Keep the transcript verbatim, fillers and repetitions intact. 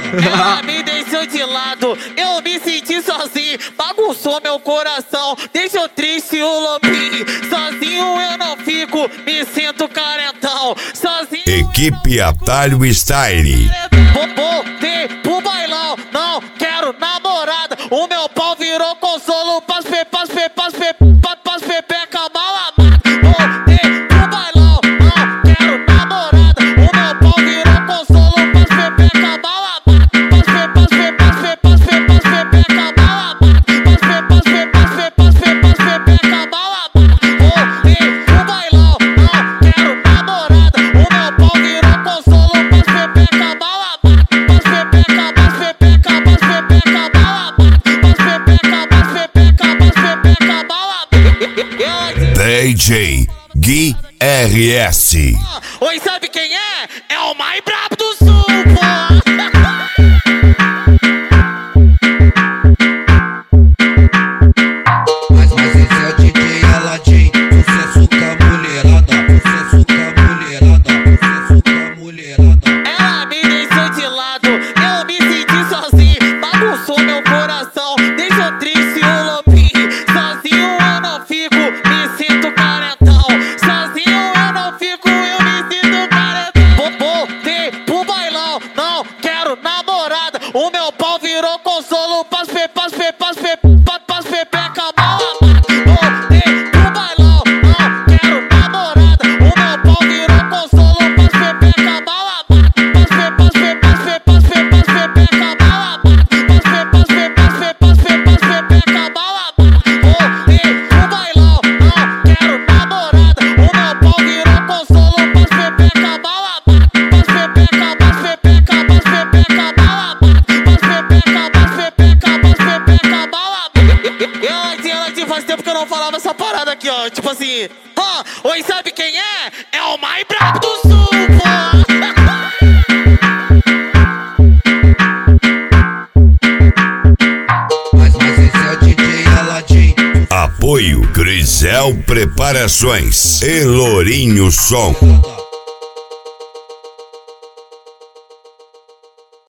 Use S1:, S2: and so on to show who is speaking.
S1: Ela me deixou de lado, eu me senti sozinho. Bagunçou meu coração, deixou triste o lobinho. Sozinho eu não fico, me sinto carentão. Sozinho.
S2: Equipe Atalho Style.
S1: Voltei pro bailão, não quero namorada. O meu pau virou consolo pras pepas, pepas, pepas, pras pepeca mal amada. Voltei pro bailão, não quero namorada. O meu pau virou consolo pras pepeca mal amada. Pras pepas, pepas, pepas, pepas, pepeca mal amada. Pras pepas, pepas, pepas, pepas, pepeca mal amada. Voltei pro bailão, não quero namorada. O meu pau virou consolo pras pepeca mal amada. Pras pepeca, pras pepeca, pras pepeca mal amada. Pras pepeca, pras pepeca, pras pepeca mal amada.
S2: D J Gui R S.
S1: Oi, sabe quem é? É o mais brabo do sul, pô!
S3: Mas, mas esse é o D J Aladim, sucesso com a mulherada, sucesso com a mulherada, sucesso com a mulherada.
S1: Ela me deixou de lado, eu me senti sozinho. Bagunçou meu coração, deixou triste o lobinho. Sozinho eu não fico, me sinto carentão. Sozinho eu não fico, eu me sinto carentão. Voltei pro bailão, não quero namorada. O meu pau virou consolo pras pepas, pepas, pepas, pras pepeca mal amada. Voltei pro bailão, não quero namorada. O meu pau virou consolo pras pepeca mal amada. Pras pepas, pepas, pepas, pepas, pepeca mal amada. Pras pepas, pepas, pepas, pepas, pepeca mal amada. Voltei pro bailão, não quero namorada. O meu pau virou consolo pras pepeca mal amada. Pras pepeca, pras pepeca, pras pepeca mal amada. Pras pepeca, pras pepeca, pras pepeca mal amada. Ela tinha, ela tinha, faz tempo que eu não falava essa parada aqui, ó. Tipo assim, ah, oi, sabe quem é? É o mais brabo do sul, pô!
S3: Mas, mas esse é o D J Aladim.
S2: Apoio Grisel Preparações e Lourinho Som.